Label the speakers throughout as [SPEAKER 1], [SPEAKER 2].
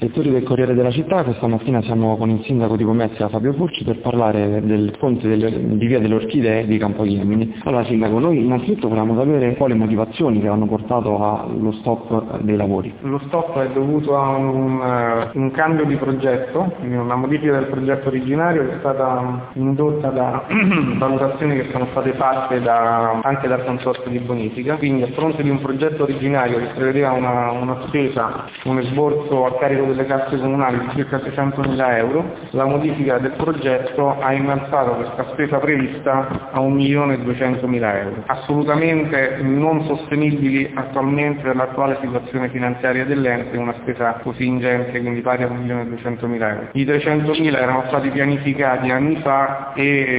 [SPEAKER 1] Lettori del Corriere della Città, questa mattina siamo con il sindaco di Pomezia Fabio Furci per parlare del ponte di Via delle Orchidee di Campo Iemini. Allora sindaco, noi innanzitutto volevamo sapere quali motivazioni che hanno portato allo stop dei lavori.
[SPEAKER 2] Lo stop è dovuto a un cambio di progetto, quindi una modifica del progetto originario che è stata indotta da valutazioni che sono state fatte anche dal consorzio di bonifica. Quindi a fronte di un progetto originario che prevedeva una spesa, un esborso a carico delle casse comunali di circa 300.000 euro, la modifica del progetto ha innalzato questa spesa prevista a 1.200.000 euro, assolutamente non sostenibili attualmente per l'attuale situazione finanziaria dell'ente, una spesa così ingente, quindi pari a 1.200.000 euro. I 300.000 erano stati pianificati anni fa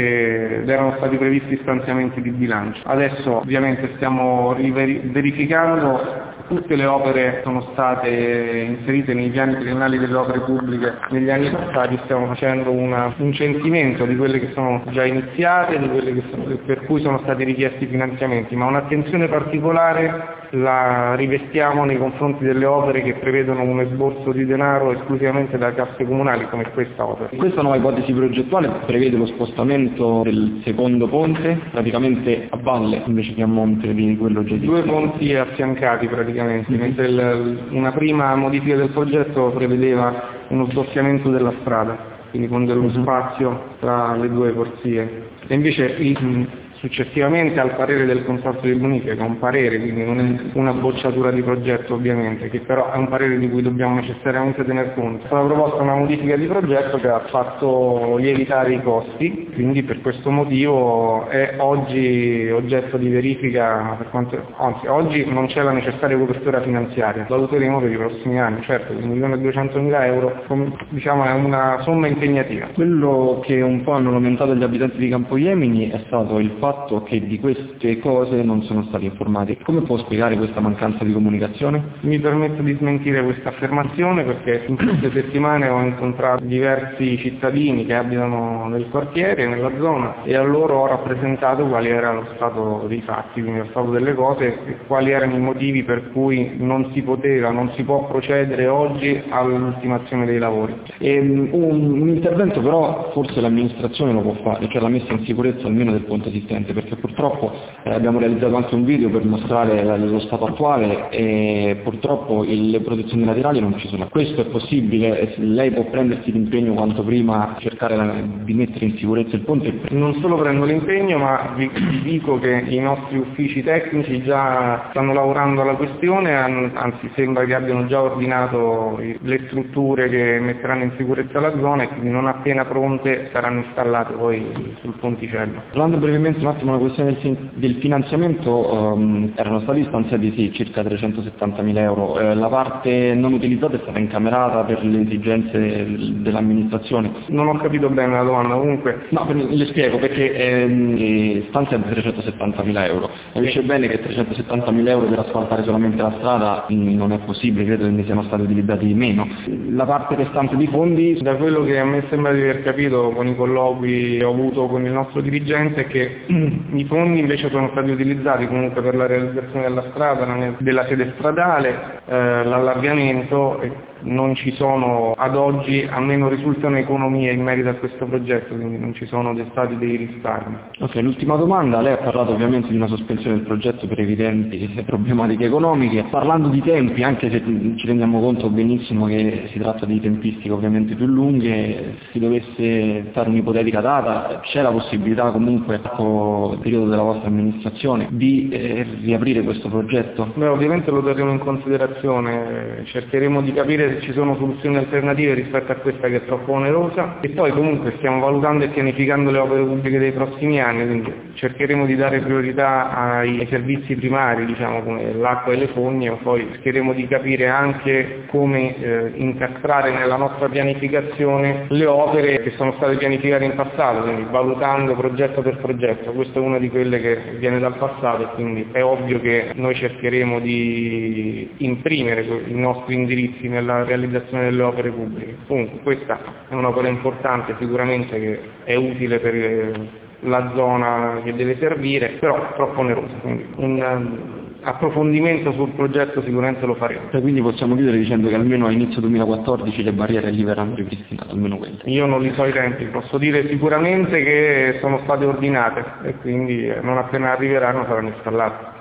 [SPEAKER 2] ed erano stati previsti stanziamenti di bilancio. Adesso ovviamente stiamo verificando. Tutte le opere sono state inserite nei piani triennali delle opere pubbliche negli anni passati, stiamo facendo un censimento di quelle che sono già iniziate, di quelle per cui sono stati richiesti finanziamenti, ma un'attenzione particolare la rivestiamo nei confronti delle opere che prevedono un esborso di denaro esclusivamente da casse comunali come questa opera.
[SPEAKER 1] Questa nuova ipotesi progettuale prevede lo spostamento del secondo ponte praticamente a valle invece che a monte di quello già esistente.
[SPEAKER 2] Due ponti affiancati praticamente, mentre una prima modifica del progetto prevedeva uno sdoppiamento della strada, quindi con dello spazio tra le due corsie. E invece successivamente al parere del consorzio di bonifica, che è un parere, quindi non è una bocciatura di progetto ovviamente, che però è un parere di cui dobbiamo necessariamente tener conto. È stata proposta una modifica di progetto che ha fatto lievitare i costi, quindi per questo motivo è oggi oggetto di verifica, anzi oggi non c'è la necessaria copertura finanziaria, valuteremo per i prossimi anni, certo 1.200.000 euro diciamo è una somma impegnativa.
[SPEAKER 1] Quello che un po' hanno lamentato gli abitanti di Campo Iemini è stato il fatto che di queste cose non sono stati informati. Come può spiegare questa mancanza di comunicazione?
[SPEAKER 2] Mi permetto di smentire questa affermazione perché in queste settimane ho incontrato diversi cittadini che abitano nel quartiere, nella zona, e a loro ho rappresentato quali era lo stato dei fatti, quindi lo stato delle cose e quali erano i motivi per cui non si può procedere oggi all'ultimazione dei lavori.
[SPEAKER 1] Un intervento però forse l'amministrazione lo può fare, cioè la messa in sicurezza almeno del ponte esistente, perché purtroppo abbiamo realizzato anche un video per mostrare lo stato attuale e purtroppo le protezioni laterali non ci sono. Questo è possibile? Lei può prendersi l'impegno quanto prima a cercare di mettere in sicurezza il ponte?
[SPEAKER 2] Non solo prendo l'impegno, ma vi dico che i nostri uffici tecnici già stanno lavorando alla questione, anzi sembra che abbiano già ordinato le strutture che metteranno in sicurezza la zona e quindi non appena pronte saranno installate poi sul ponticello.
[SPEAKER 1] Parlando brevemente un attimo della questione del finanziamento, erano stati stanziati circa 370.000 euro, la parte non utilizzata è stata incamerata per le esigenze dell'amministrazione.
[SPEAKER 2] Non ho capito bene la domanda, comunque.
[SPEAKER 1] No, le spiego perché stanziano 370.000 euro, capisce bene che 370.000 euro per asfaltare solamente la strada non è possibile, credo che ne siano stati utilizzati di meno. La parte restante di fondi,
[SPEAKER 2] da quello che a me sembra di aver capito con i colloqui che ho avuto con il nostro dirigente, è che i fondi invece sono stati utilizzati comunque per la realizzazione della strada, della sede stradale, l'allargamento, e non ci sono ad oggi, almeno risultano economie in merito a questo progetto, quindi non ci sono stati dei risparmi.
[SPEAKER 1] Ok, l'ultima domanda, lei ha parlato ovviamente di una sospensione del progetto per evidenti problematiche economiche, parlando di tempi, anche se ci rendiamo conto benissimo che si tratta di tempistiche ovviamente più lunghe, si dovesse fare un'ipotetica data, c'è la possibilità comunque nel periodo della vostra amministrazione di riaprire questo progetto?
[SPEAKER 2] Beh, ovviamente lo terremo in considerazione, cercheremo di capire se ci sono soluzioni alternative rispetto a questa che è troppo onerosa e poi comunque stiamo valutando e pianificando le opere pubbliche dei prossimi anni, quindi cercheremo di dare priorità ai servizi primari, diciamo come l'acqua e le fogne, e poi cercheremo di capire anche come incastrare nella nostra pianificazione le opere che sono state pianificate in passato, quindi valutando progetto per progetto. Questa è una di quelle che viene dal passato e quindi è ovvio che noi cercheremo di imprimere i nostri indirizzi nella realizzazione delle opere pubbliche. Comunque questa è un'opera importante sicuramente che è utile per la zona che deve servire, però troppo onerosa, quindi approfondimento sul progetto sicuramente lo faremo.
[SPEAKER 1] Quindi possiamo chiudere dicendo che almeno a inizio 2014 le barriere gli verranno ripristinate, almeno quelle.
[SPEAKER 2] Io non li so i tempi, posso dire sicuramente che sono state ordinate e quindi non appena arriveranno saranno installate.